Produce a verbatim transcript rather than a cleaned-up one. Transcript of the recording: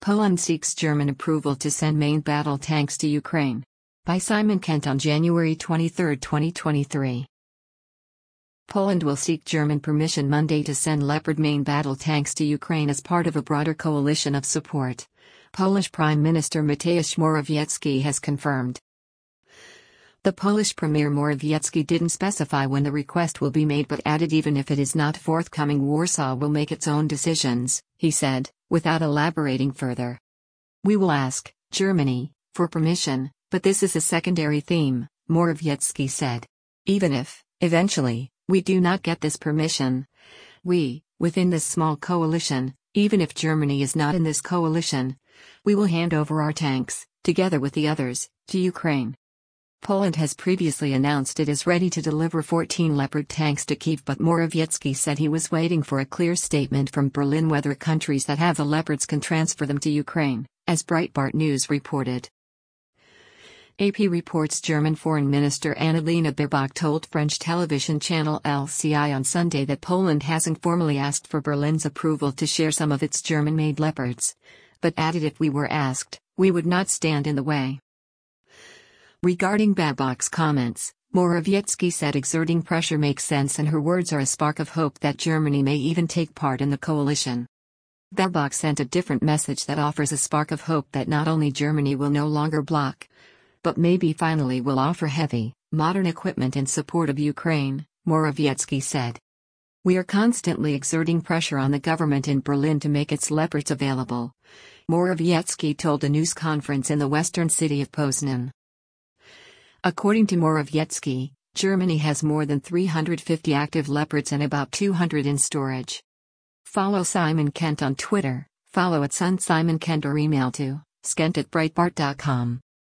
Poland seeks German approval to send main battle tanks to Ukraine. By Simon Kent on January twenty-third, twenty twenty-three. Poland will seek German permission Monday to send Leopard main battle tanks to Ukraine as part of a broader coalition of support. Polish Prime Minister Mateusz Morawiecki has confirmed. The Polish Premier Morawiecki didn't specify when the request will be made but added even if it is not forthcoming, Warsaw will make its own decisions, he said, without elaborating further. We will ask Germany for permission, but this is a secondary theme, Morawiecki said. Even if, eventually, we do not get this permission, we, within this small coalition, even if Germany is not in this coalition, we will hand over our tanks, together with the others, to Ukraine. Poland has previously announced it is ready to deliver fourteen Leopard tanks to Kyiv, but Morawiecki said he was waiting for a clear statement from Berlin whether countries that have the Leopards can transfer them to Ukraine, as Breitbart News reported. A P reports German Foreign Minister Annalena Baerbock told French television channel L C I on Sunday that Poland hasn't formally asked for Berlin's approval to share some of its German-made Leopards, but added if we were asked, we would not stand in the way. Regarding Baerbock's comments, Morawiecki said exerting pressure makes sense and her words are a spark of hope that Germany may even take part in the coalition. Baerbock sent a different message that offers a spark of hope that not only Germany will no longer block, but maybe finally will offer heavy, modern equipment in support of Ukraine, Morawiecki said. We are constantly exerting pressure on the government in Berlin to make its Leopards available, Morawiecki told a news conference in the western city of Poznan. According to Morawiecki, Germany has more than three hundred fifty active Leopards and about two hundred in storage. Follow Simon Kent on Twitter, follow at Sun Simon Kent or email to skent at breitbart dot com.